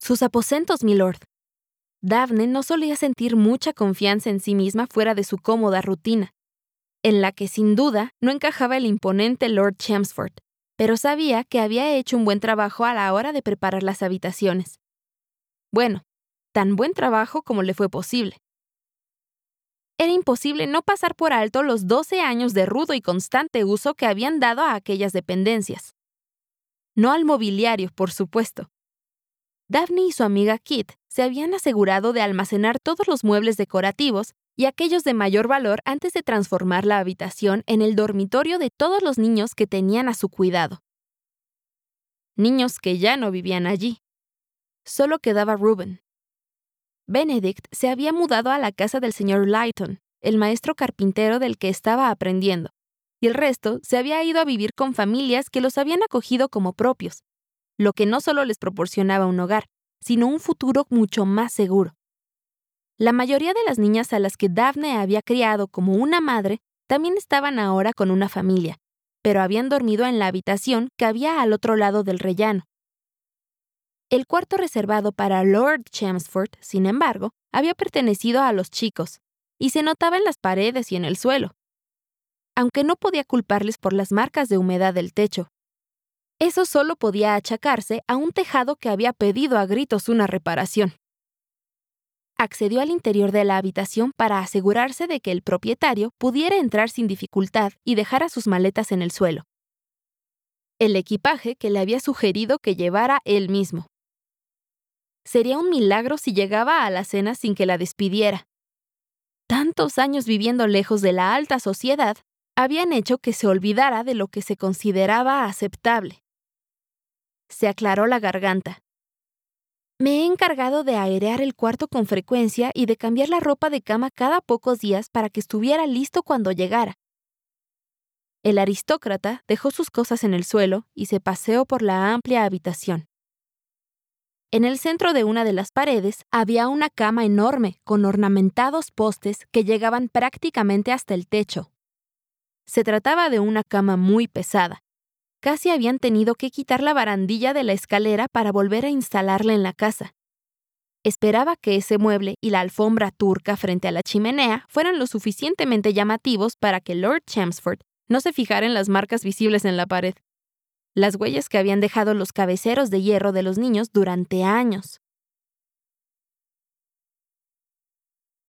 Sus aposentos, milord. Daphne no solía sentir mucha confianza en sí misma fuera de su cómoda rutina, en la que sin duda no encajaba el imponente Lord Chelmsford, pero sabía que había hecho un buen trabajo a la hora de preparar las habitaciones. Bueno, tan buen trabajo como le fue posible. Era imposible no pasar por alto los 12 años de rudo y constante uso que habían dado a aquellas dependencias. No al mobiliario, por supuesto. Daphne y su amiga Kit se habían asegurado de almacenar todos los muebles decorativos y aquellos de mayor valor antes de transformar la habitación en el dormitorio de todos los niños que tenían a su cuidado. Niños que ya no vivían allí. Solo quedaba Reuben. Benedict se había mudado a la casa del señor Lytton, el maestro carpintero del que estaba aprendiendo, y el resto se había ido a vivir con familias que los habían acogido como propios, lo que no solo les proporcionaba un hogar, sino un futuro mucho más seguro. La mayoría de las niñas a las que Daphne había criado como una madre también estaban ahora con una familia, pero habían dormido en la habitación que había al otro lado del rellano. El cuarto reservado para Lord Chelmsford, sin embargo, había pertenecido a los chicos, y se notaba en las paredes y en el suelo, aunque no podía culparles por las marcas de humedad del techo. Eso solo podía achacarse a un tejado que había pedido a gritos una reparación. Accedió al interior de la habitación para asegurarse de que el propietario pudiera entrar sin dificultad y dejara sus maletas en el suelo. El equipaje que le había sugerido que llevara él mismo. Sería un milagro si llegaba a la cena sin que la despidiera. Tantos años viviendo lejos de la alta sociedad habían hecho que se olvidara de lo que se consideraba aceptable. Se aclaró la garganta. Me he encargado de aerear el cuarto con frecuencia y de cambiar la ropa de cama cada pocos días para que estuviera listo cuando llegara. El aristócrata dejó sus cosas en el suelo y se paseó por la amplia habitación. En el centro de una de las paredes había una cama enorme con ornamentados postes que llegaban prácticamente hasta el techo. Se trataba de una cama muy pesada. Casi habían tenido que quitar la barandilla de la escalera para volver a instalarla en la casa. Esperaba que ese mueble y la alfombra turca frente a la chimenea fueran lo suficientemente llamativos para que Lord Chelmsford no se fijara en las marcas visibles en la pared, las huellas que habían dejado los cabeceros de hierro de los niños durante años.